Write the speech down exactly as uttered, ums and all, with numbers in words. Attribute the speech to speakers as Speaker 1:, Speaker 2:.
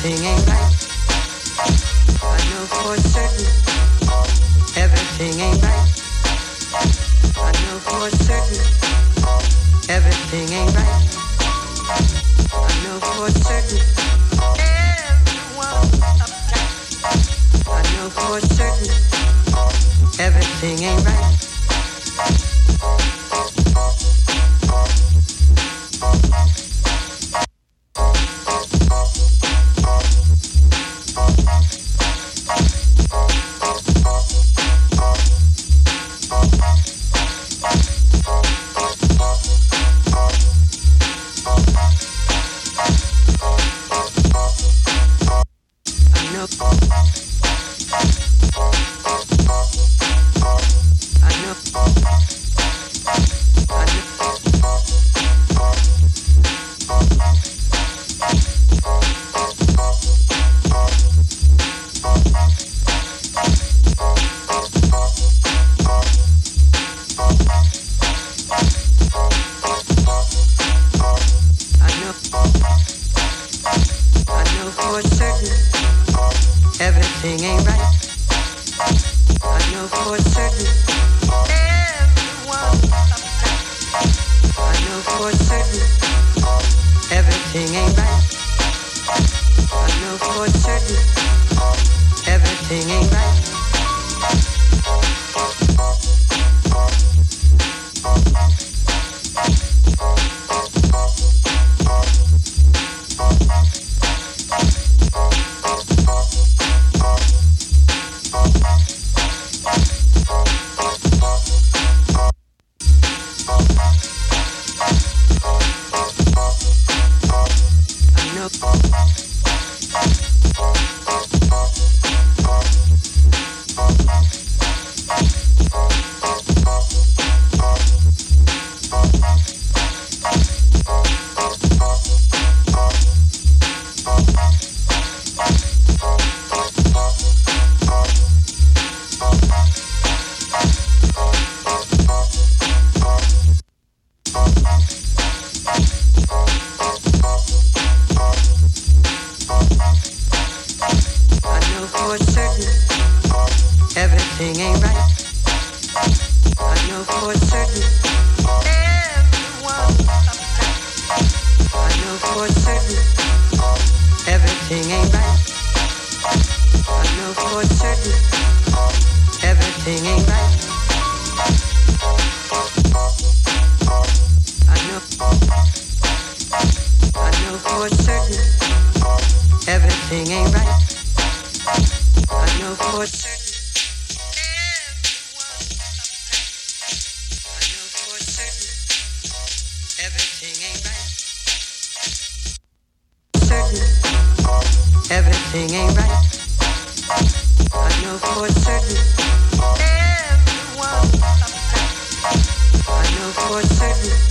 Speaker 1: everything ain't right. I know for certain, everything ain't right. I know for certain, everything ain't right. I know for certain, everyone's uptight. I know for certain, everything ain't right. Everything ain't right. I know for certain, everyone's uptight. I know for certain.